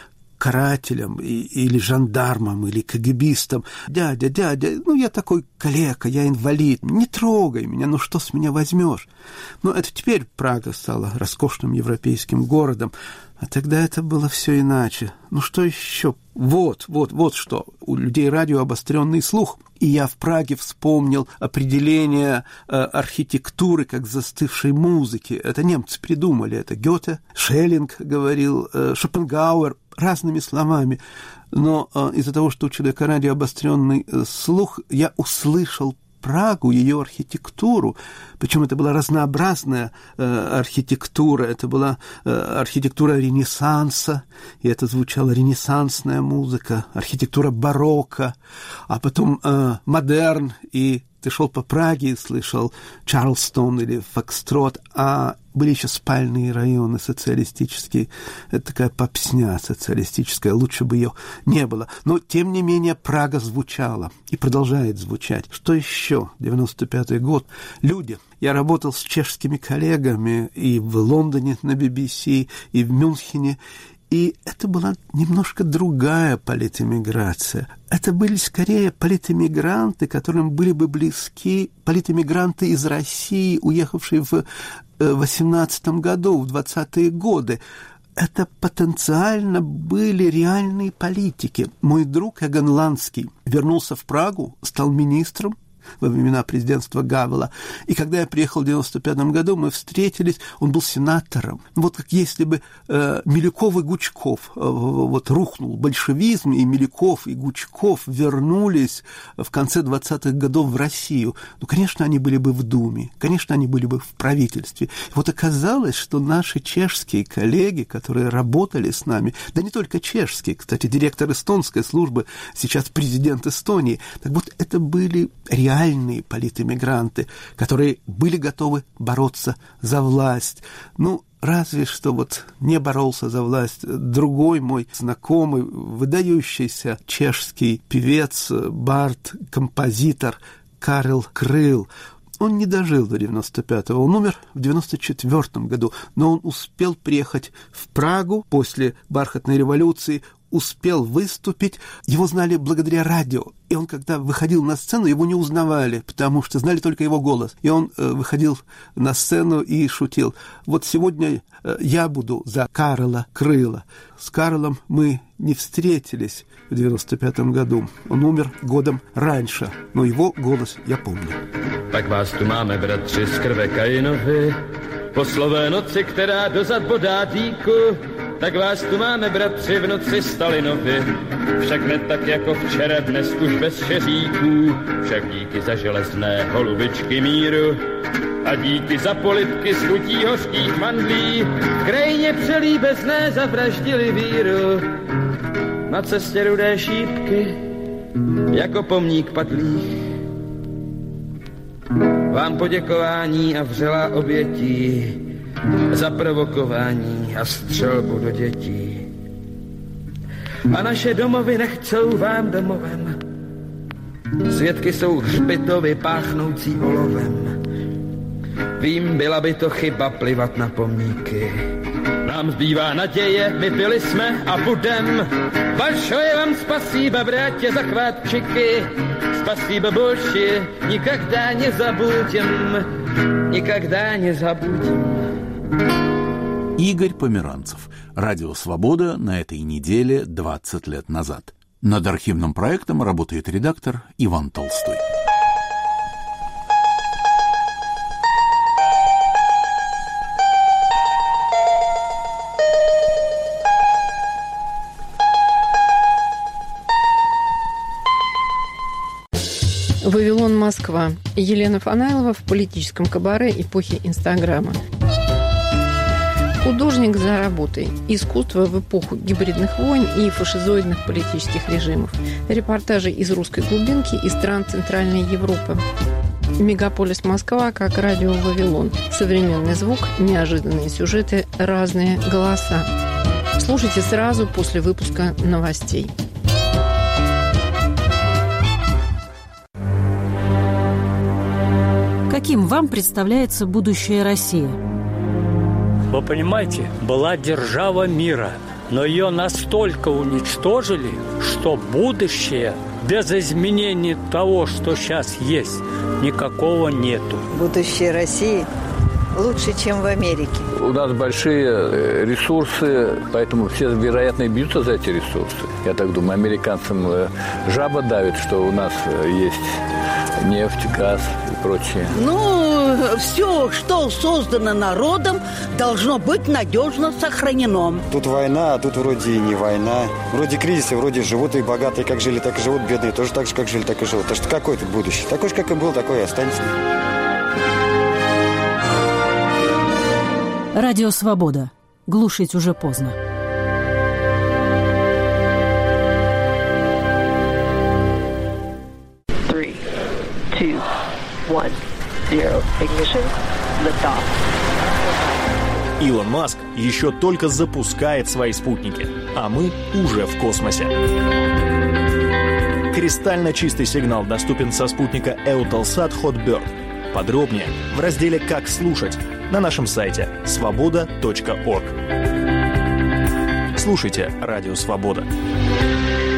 Speaker 10: карателям и, или жандармам, или кагибистам: «Дядя, дядя, ну я такой калека, я инвалид, не трогай меня, ну что с меня возьмешь?» Но это теперь Прага стала роскошным европейским городом, а тогда это было все иначе. Ну что еще? Вот, вот, вот что. У людей радио обостренный слух. И я в Праге вспомнил определение э, архитектуры как застывшей музыки. Это немцы придумали. Это Гёте, Шеллинг говорил, э, Шопенгауэр, разными словами. Но э, из-за того, что у человека радио обостренный э, слух, я услышал Прагу, ее архитектуру, причем это была разнообразная э, архитектура, это была э, архитектура Ренессанса, и это звучала ренессансная музыка, архитектура барокко, а потом э, модерн, и ты шел по Праге и слышал Чарльстон или Фокстрот, а были еще спальные районы социалистические. Это такая попсня социалистическая, лучше бы ее не было. Но, тем не менее, Прага звучала и продолжает звучать. Что еще? девяносто пятый год. Люди. Я работал с чешскими коллегами и в Лондоне на би би си, и в Мюнхене. И это была немножко другая политэмиграция. Это были скорее политэмигранты, которым были бы близки политэмигранты из России, уехавшие в восемнадцатом году, в двадцатые годы. Это потенциально были реальные политики. Мой друг Эгон Ланский вернулся в Прагу, стал министром во времена президентства Гавела. И когда я приехал в девяносто пятом году, мы встретились, он был сенатором. Вот как если бы э, Милюков и Гучков, э, вот рухнул большевизм, и Милюков и Гучков вернулись в конце двадцатых годов в Россию. Ну, конечно, они были бы в Думе, конечно, они были бы в правительстве. И вот оказалось, что наши чешские коллеги, которые работали с нами, да не только чешские, кстати, директор эстонской службы, сейчас президент Эстонии, так вот это были реальные реальные политэмигранты, которые были готовы бороться за власть. Ну, разве что вот не боролся за власть другой мой знакомый, выдающийся чешский певец, бард, композитор Карел Крыл. Он не дожил до девяносто пятого, он умер в девяносто четвёртом году, но он успел приехать в Прагу после бархатной революции, успел выступить, его знали благодаря радио. И он, когда выходил на сцену, его не узнавали, потому что знали только его голос. И он э, выходил на сцену и шутил: вот сегодня э, я буду за Карела Крыла. С Карлом мы не встретились в девяносто пятом году. Он умер годом раньше, но его голос я помню.
Speaker 11: Tak vás tu máme, bratři, z krve Kainovi, po slové noci, která dozad bodá dýku. Tak vás tu máme, bratři, v noci Stalinovi, však ne tak jako včera, dnes už bez šeříků, však díky za železné holubičky míru a díky za polibky z chutí hořkých mandlí, v krajině přelíbezné zavraždili víru. Na cestě rudé šípky, jako pomník padlých, vám poděkování a vřelá obětí za provokování a střelbu do dětí. A naše domovy nechcou vám domovem. Svědky jsou hřbitovy páchnoucí olovem. Vím, byla by to chyba plivat na pomníky. Nám zbývá naděje, my byli jsme a budem. Большое вам спасибо, братья захватчики. Спасибо большое, никогда не забудем. Никогда не забудем.
Speaker 1: Игорь Померанцев. Радио «Свобода» на этой неделе двадцать лет назад. Над архивным проектом работает редактор Иван Толстой.
Speaker 12: Вавилон, Москва. Елена Фанайлова в политическом кабаре эпохи Инстаграма. Художник за работой. Искусство в эпоху гибридных войн и фашизоидных политических режимов. Репортажи из русской глубинки и стран Центральной Европы. Мегаполис Москва как радио Вавилон. Современный звук, неожиданные сюжеты, разные голоса. Слушайте сразу после выпуска новостей.
Speaker 13: Каким вам представляется будущее России?
Speaker 14: Вы понимаете, была держава мира. но ее настолько уничтожили, что будущее без изменений того, что сейчас есть, никакого нету.
Speaker 15: Будущее России лучше, чем в Америке.
Speaker 16: У нас большие ресурсы, поэтому все, вероятно, и бьются за эти ресурсы. Я так думаю, американцам жаба давит, что у нас есть нефть, газ и прочее.
Speaker 17: Ну, все, что создано народом, должно быть надежно сохранено.
Speaker 18: Тут война, а тут вроде и не война. Вроде кризисы, вроде живут и богатые, как жили, так и живут, бедные тоже так же, как жили, так и живут. Так что какое тут будущее? Такой же, как и был, такой и останется.
Speaker 13: Радио «Свобода». Глушить уже поздно.
Speaker 19: Three, two, one, zero. Ignition. Lift off.
Speaker 20: Илон Маск еще только запускает свои спутники, а мы уже в космосе. Кристально чистый сигнал доступен со спутника Eutelsat Hotbird. Подробнее в разделе «Как слушать» на нашем сайте свобода точка орг. Слушайте «Радио Свобода».